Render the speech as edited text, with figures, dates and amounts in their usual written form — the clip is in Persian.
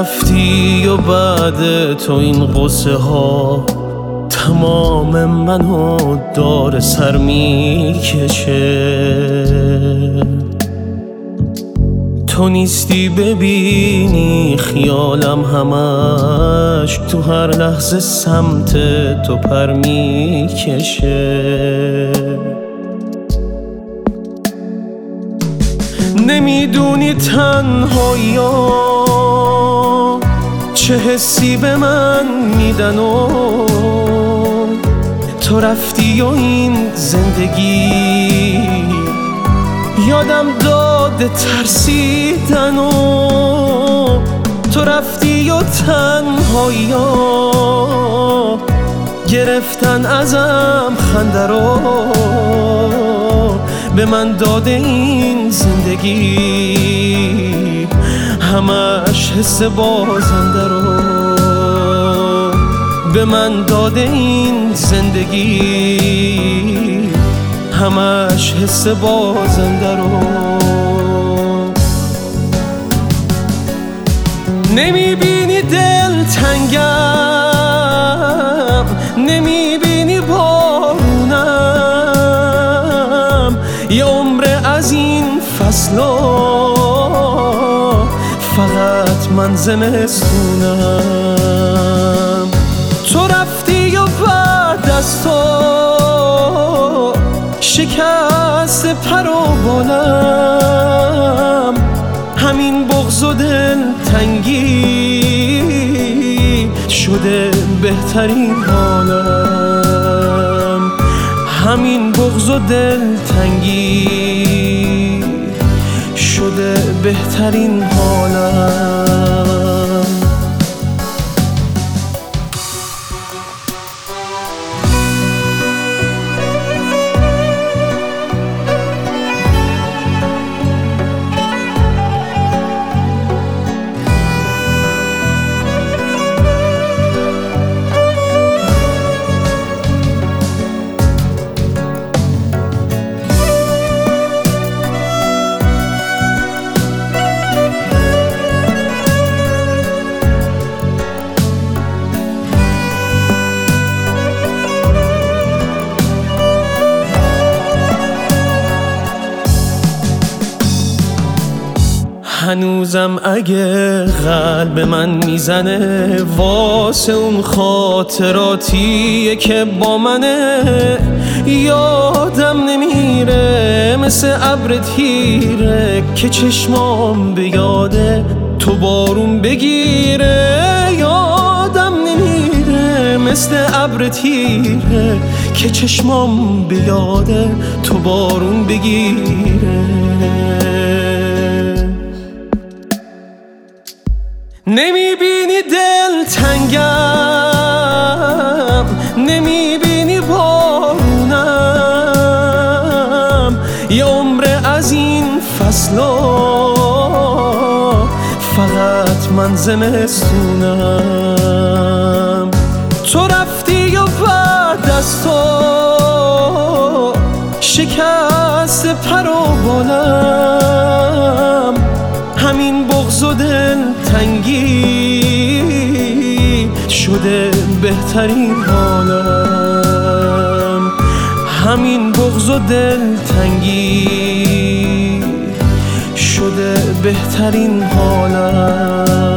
رفتی و بعد تو این قصه ها تمام منو دار سر میکشه. تو نیستی ببینی خیالم همش تو هر لحظه سمت تو پر میکشه. نمیدونی تنهایی چه حسی به من میدن و تو رفتی و این زندگی یادم داده ترسیدن و تو رفتی و تنهایی گرفتن ازم خنده رو به من داده این زندگی همش حس بازنده رو به من داده این زندگی همش حس بازنده رو. نمیبینی دل تنگم، نمیبینی بارونم، یه عمر از این فصلا فقط من زمستونم. تو رفتی و بعد از تو شکست پر و بالم، همین بغض و دل تنگی شده بهترین حالم، همین بغض و دل تنگی شده بهترین حالم. هنوزم اگه قلب من میزنه واسه اون خاطراتیه که با منه، یادم نمیره مثل ابر تیره که چشمام به یاده تو بارون بگیره. یادم نمیره مثل ابر تیره که چشمام به یاده تو بارون بگیره. نمیبینی دل تنگم، نمیبینی بارونم، یه عمر از این فصلا فقط من زمستونم. تو رفتی و بعد از تو شکست پر و بالم، همین بغض و دل تنگی شده بهترین حالم، همین بغض و دل تنگی شده بهترین حالم.